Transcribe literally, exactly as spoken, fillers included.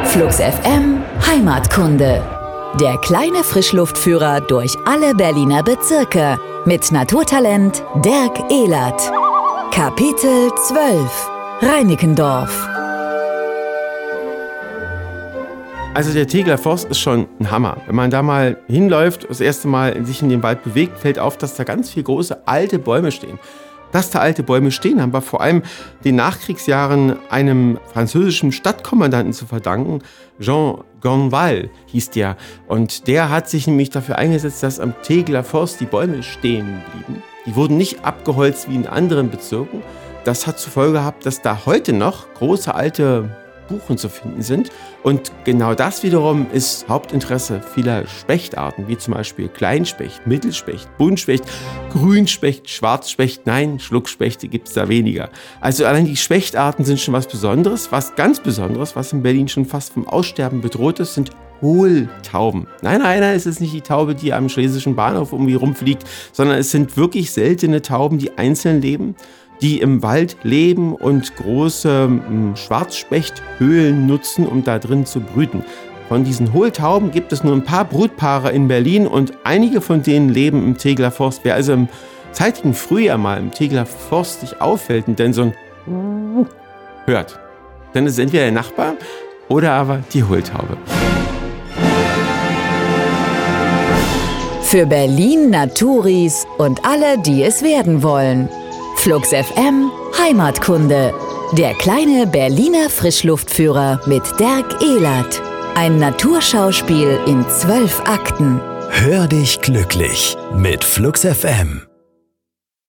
Flux F M Heimatkunde. Der kleine Frischluftführer durch alle Berliner Bezirke mit Naturtalent Dirk Ehlert. Kapitel zwölf: Reinickendorf. Also der Tegeler Forst ist schon ein Hammer. Wenn man da mal hinläuft, das erste Mal sich in den Wald bewegt, fällt auf, dass da ganz viele große alte Bäume stehen. Dass da alte Bäume stehen, haben wir vor allem den Nachkriegsjahren einem französischen Stadtkommandanten zu verdanken. Jean Gonval hieß der. Und der hat sich nämlich dafür eingesetzt, dass am Tegeler Forst die Bäume stehen blieben. Die wurden nicht abgeholzt wie in anderen Bezirken. Das hat zur Folge gehabt, dass da heute noch große alte Buchen zu finden sind. Und genau das wiederum ist Hauptinteresse vieler Spechtarten, wie zum Beispiel Kleinspecht, Mittelspecht, Buntspecht, Grünspecht, Schwarzspecht. Nein, Schluckspechte gibt es da weniger. Also allein die Spechtarten sind schon was Besonderes. Was ganz Besonderes, was in Berlin schon fast vom Aussterben bedroht ist, sind Hohltauben. Nein, nein, nein, es ist nicht die Taube, die am Schlesischen Bahnhof irgendwie rumfliegt, sondern es sind wirklich seltene Tauben, die einzeln leben, die im Wald leben und große m, Schwarzspechthöhlen nutzen, um da drin zu brüten. Von diesen Hohltauben gibt es nur ein paar Brutpaare in Berlin und einige von denen leben im Tegeler Forst. Wer also im zeitigen Frühjahr mal im Tegeler Forst sich auffällt und dann so ein hört, dann ist es entweder der Nachbar oder aber die Hohltaube. Für Berlin Naturis und alle, die es werden wollen. Flux F M Heimatkunde. Der kleine Berliner Frischluftführer mit Dirk Ehlert. Ein Naturschauspiel in zwölf Akten. Hör dich glücklich mit Flux F M.